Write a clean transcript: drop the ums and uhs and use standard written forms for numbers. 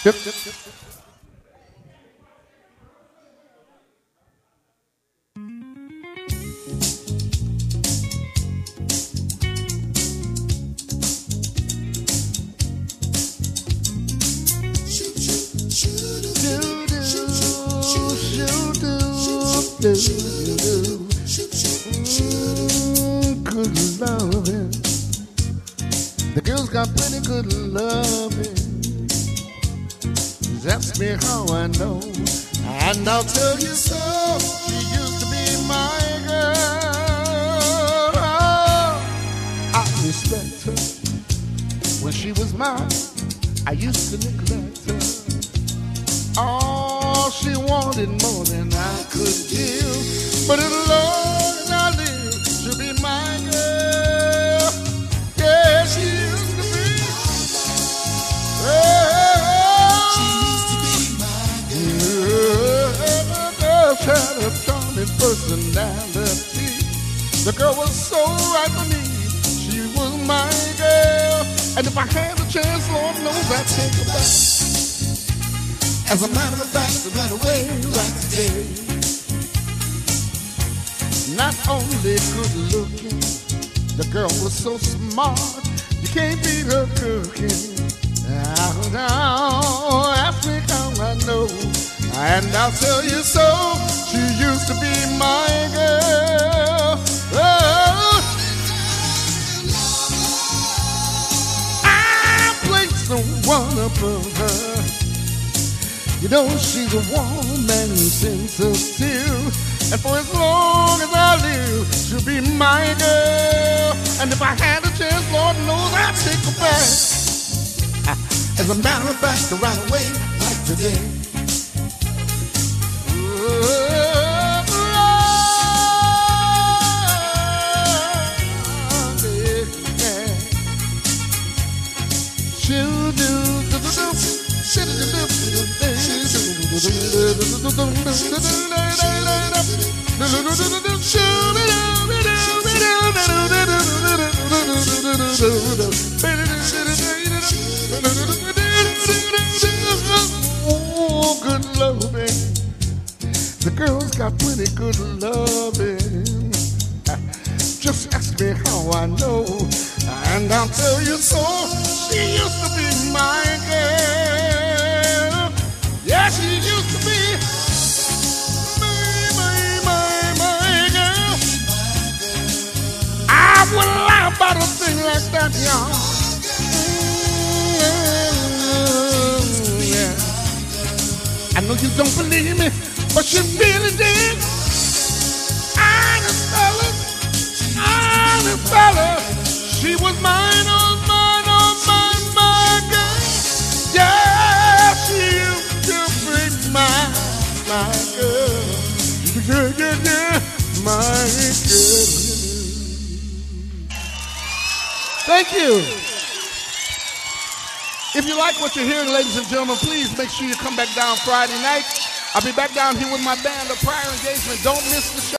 Yep. Good loving. The girl's got plenty good loving. Ask me how I know, and I'll tell you so. She used to be my girl. I respect her when she was mine. I used to neglect her. Oh, she wanted more than I could give, but as long as I live, she'll be my girl. Yeah, she used to be. She used to be my girl. Had a charming personality. The girl was so right for me. She was my girl, and if I had a chance, Lord knows I'd take her back. As a matter of fact, I ran away right today. Not only good looking, the girl was so smart, you can't beat her cooking. Now, ask me how I know, and I'll tell you so. She used to be my girl. Oh, I placed the one above her. You know she's a woman sensitive, and for as long as I live, she'll be my girl. And if I had a chance, Lord knows I'd take her back. As a matter of fact, I ran away like today. She'll do. Oh, good loving. The girl's got plenty good loving. Just ask me how I know, and I'll tell you so. She used to be my girl. Yeah, she used to be my girl. I wouldn't lie about a thing like that, y'all. Yeah. I know you don't believe me, but she really did. Honest fella, she was mine, oh mine, my girl. Yeah, she used to be my girl. Yeah, my girl. Thank you. If you like what you're hearing, ladies and gentlemen, please make sure you come back down Friday night. I'll be back down here with my band, The Prior Engagement. Don't miss the show.